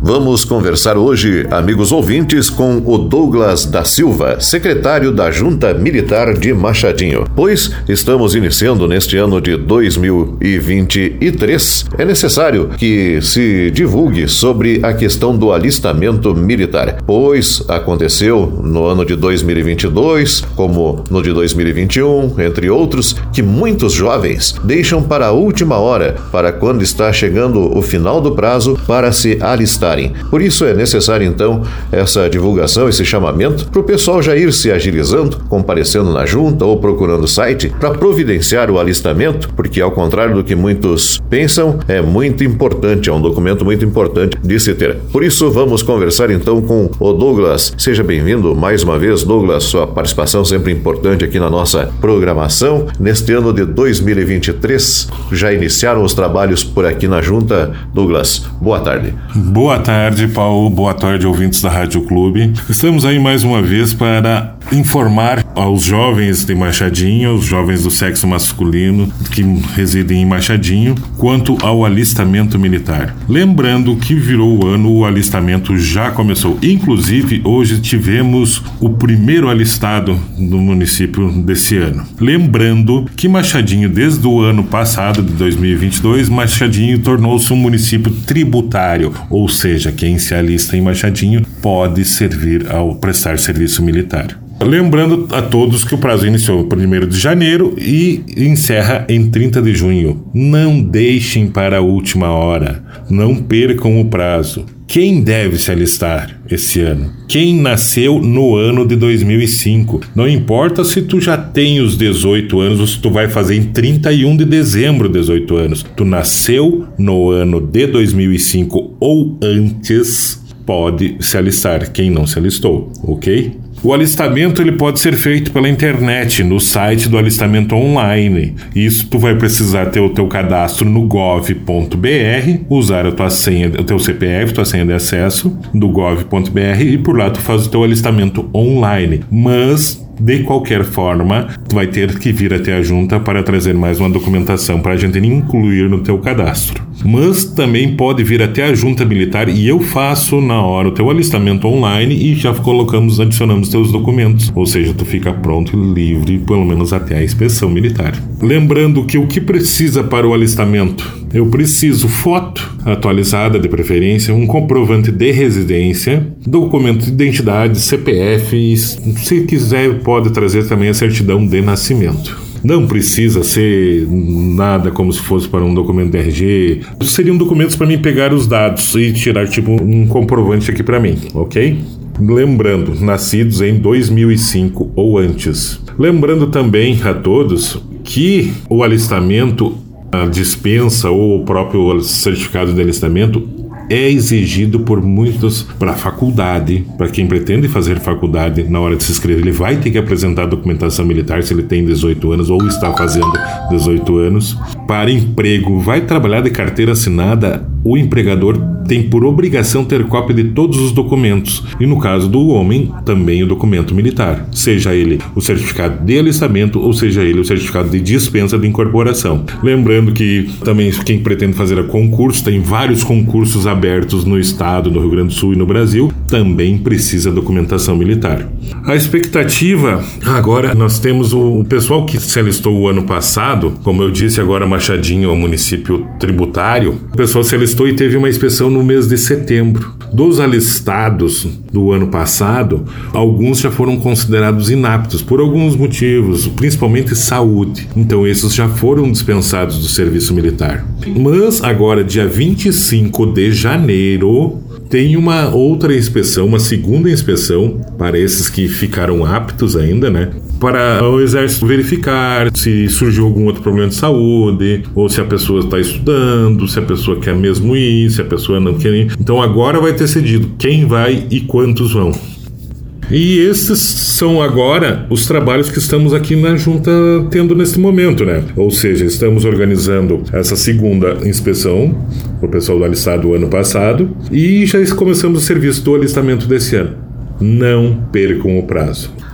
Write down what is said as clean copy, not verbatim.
Vamos conversar hoje, amigos ouvintes, com o Douglas da Silva, secretário da Junta Militar de Machadinho. Pois estamos iniciando neste ano de 2023. É necessário que se divulgue sobre a questão do alistamento militar, pois aconteceu no ano de 2022, como no de 2021, entre outros, que muitos jovens deixam para a última hora, para quando está chegando o final do prazo para se alistarem. Por isso é necessário, então, essa divulgação, esse chamamento, para o pessoal já ir se agilizando, comparecendo na junta ou procurando o site para providenciar o alistamento, porque, ao contrário do que muitos pensam, é muito importante, é um documento muito importante de se ter. Por isso, vamos conversar, então, com o Douglas. Seja bem-vindo mais uma vez, Douglas, sua participação sempre importante aqui na nossa programação. Neste ano de 2023, já iniciaram os trabalhos por aqui na junta. Douglas, boa tarde. Boa tarde, Paulo. Boa tarde, ouvintes da Rádio Clube. Estamos aí mais uma vez para informar aos jovens de Machadinho, os jovens do sexo masculino que residem em Machadinho, quanto ao alistamento militar. Lembrando que virou o ano, o alistamento já começou. Inclusive, hoje tivemos o primeiro alistado no município desse ano. Lembrando que Machadinho, desde o ano passado, de 2022, Machadinho tornou-se um município tributário, ou seja, quem se alista em Machadinho pode servir ao prestar serviço militar. Lembrando a todos que o prazo iniciou no 1º de janeiro e encerra em 30 de junho. Não deixem para a última hora. Não percam o prazo. Quem deve se alistar esse ano? Quem nasceu no ano de 2005. Não importa se tu já tem os 18 anos ou se tu vai fazer em 31 de dezembro 18 anos. Tu nasceu no ano de 2005 ou antes, pode se alistar. Quem não se alistou, ok? O alistamento ele pode ser feito pela internet, no site do alistamento online. Isso tu vai precisar ter o teu cadastro no gov.br, usar a tua senha, o teu CPF, tua senha de acesso do gov.br e por lá tu faz o teu alistamento online. Mas de qualquer forma, tu vai ter que vir até a junta para trazer mais uma documentação para a gente incluir no teu cadastro. Mas também pode vir até a junta militar e eu faço na hora o teu alistamento online e já adicionamos teus documentos. Ou seja, tu fica pronto e livre, pelo menos até a inspeção militar. Lembrando que o que precisa para o alistamento? Eu preciso foto atualizada de preferência, um comprovante de residência, documento de identidade, CPF e, se quiser, pode trazer também a certidão de nascimento. Não precisa ser nada como se fosse para um documento de RG. Seriam documentos para mim pegar os dados e tirar tipo um comprovante aqui para mim, ok? Lembrando, nascidos em 2005 ou antes. Lembrando também a todos que o alistamento, a dispensa ou o próprio certificado de alistamento é exigido por muitos para a faculdade. Para quem pretende fazer faculdade, na hora de se inscrever, ele vai ter que apresentar a documentação militar se ele tem 18 anos ou está fazendo 18 anos. Para emprego, vai trabalhar de carteira assinada, o empregador tem por obrigação ter cópia de todos os documentos. E no caso do homem, também o documento militar. Seja ele o certificado de alistamento ou seja ele o certificado de dispensa de incorporação. Lembrando que também quem pretende fazer a concurso, tem vários concursos abertos no estado, no Rio Grande do Sul e no Brasil, também precisa documentação militar. A expectativa, agora nós temos o pessoal que se alistou o ano passado, como eu disse agora, Machadinho é um município tributário, o pessoal se alistou e teve uma inspeção no mês de setembro. Dos alistados do ano passado, alguns já foram considerados inaptos por alguns motivos, principalmente saúde. Então esses já foram dispensados do serviço militar. Mas agora, dia 25 de janeiro, tem uma outra inspeção, uma segunda inspeção para esses que ficaram aptos ainda, né? Para o Exército verificar se surgiu algum outro problema de saúde, ou se a pessoa está estudando, se a pessoa quer mesmo ir, se a pessoa não quer ir. Então agora vai ter decidido quem vai e quantos vão. E esses são agora os trabalhos que estamos aqui na junta tendo nesse momento, né? Ou seja, estamos organizando essa segunda inspeção para o pessoal do alistado do ano passado e já começamos o serviço do alistamento desse ano. Não percam o prazo.